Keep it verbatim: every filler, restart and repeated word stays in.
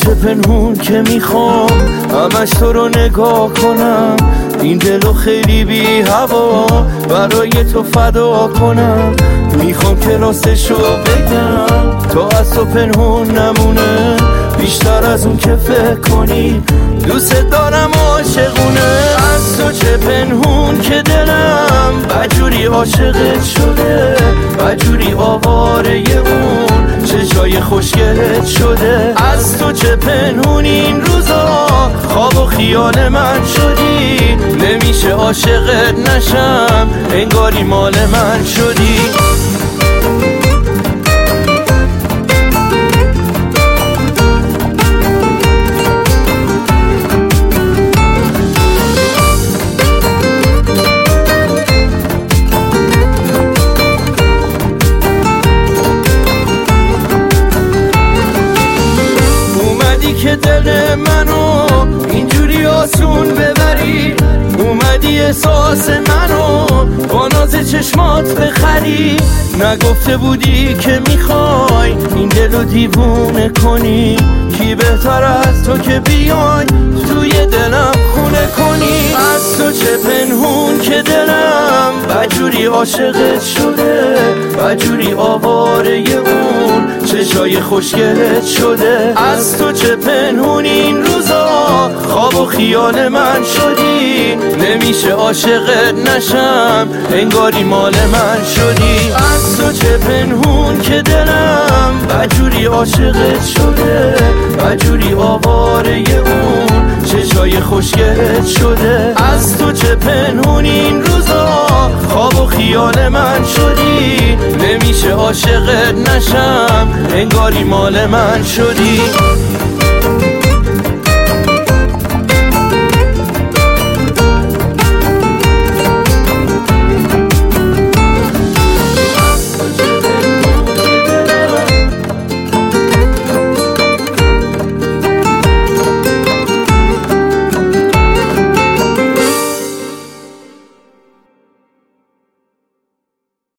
چه پنهون که میخوام همش تو رو نگاه کنم، این دلو خیلی بی هوا برای تو فدا کنم. میخوام که راستشو بگم تو از تو پنهون نمونه، بیشتر از اون که فکر کنی دوست دارم عاشقونه. از تو چه پنهون که دلم بجوری عاشقت شده، بجوری آواره اون چشای خوشگلت شده. از تو چه پنهون این روزا خواب و خیال من شدی، نمیشه عاشقت نشم انگاری مال من شدی. که دل منو اینجوری آسون ببری، اومدی احساس منو با ناز چشمات بخری. نگفته بودی که میخوای این دلو دیوونه کنی، کی بهتر از تو که بیای توی دلم خونه کنی. از تو چه پنهون که دلم بجوری عاشقت شده، بجوری آواره اون چشای خوشگلت شده. از تو چه پنهون این روزا خواب و خیال من شدی، نمیشه عاشقت نشم انگاری مال من شدی. از تو چه پنهون که دلم بجوری عاشقت شده، بجوری آواره اون چشای خوشگلت شده. از تو چه پنهون این روزا خواب و خیال من شدی، نمیشه عاشقت نشم انگاری مال من شدی.